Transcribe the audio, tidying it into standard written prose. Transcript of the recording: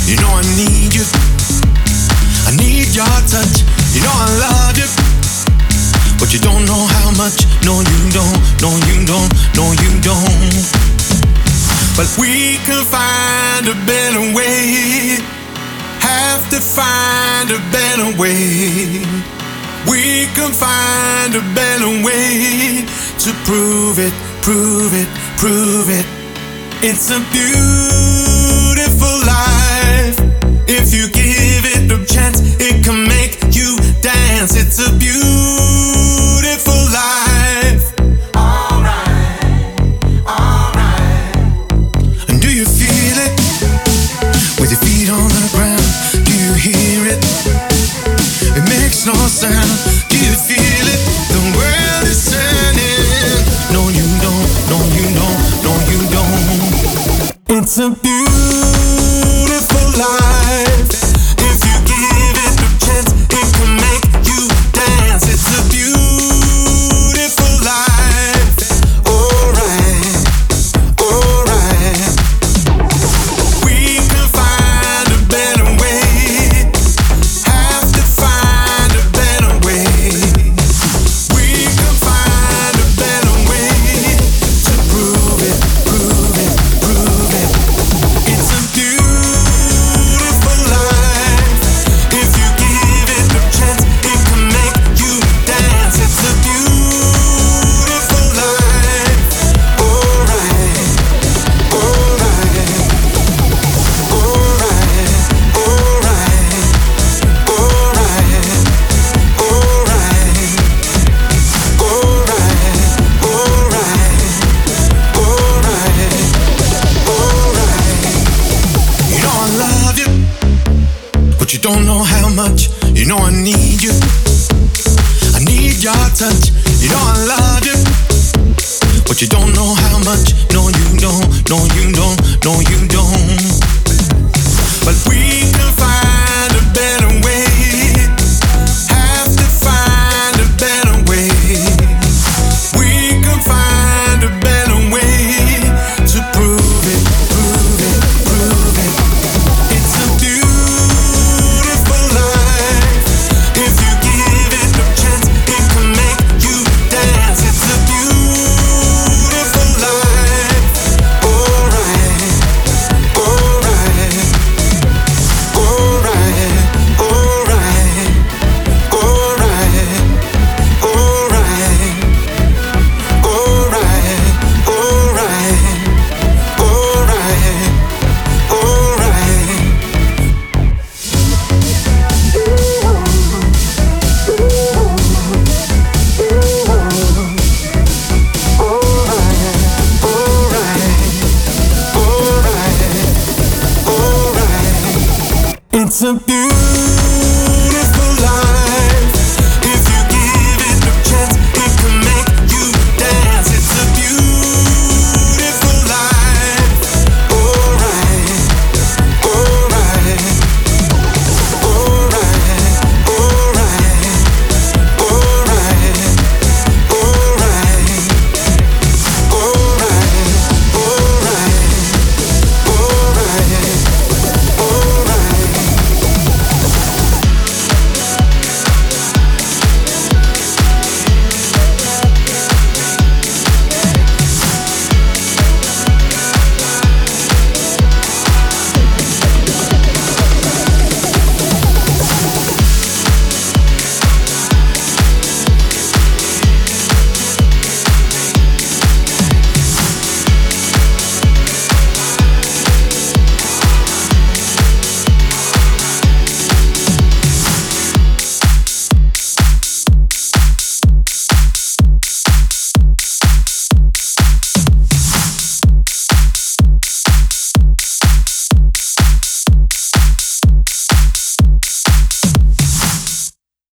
You know I need you. I need your touch. You know I love you, but you don't know how much. No, you don't. No, you don't. No, you don't. But we can find a better way. Have to find a better way. We can find a better way to prove it, prove it, prove it. It's a beautiful life. If you give it a chance, it can make you dance. It's a beautiful life. Alright, alright. And do you feel it? With your feet on the ground, do you hear it? It makes no sound. Do you feel it? The world is turning. No, you don't. No, you don't. No, you don't. It's a beautiful life. If you give it a chance, it can make you dance. It's a beautiful life. Alright, alright. We can find a better way. Have to find a better way. We can find a better way to prove it, prove it, prove it. It's a beautiful life. If you give it a chance, it can make you dance. It's a beautiful life. Alright, alright, alright, alright, alright, alright, alright. You know I love you, but you don't know how much. You know I need you. I need your touch. You know I love you, but you don't know how much. No, you don't. No, you don't. No, you don't. But we can find a better way. Have to find a better way. We can find a better way to prove it, prove it, prove it. It's a beautiful life. If you give it a chance, it can make you dance. It's a beautiful life. Alright, alright, alright, alright, alright, alright, alright, alright, alright. It's a beautiful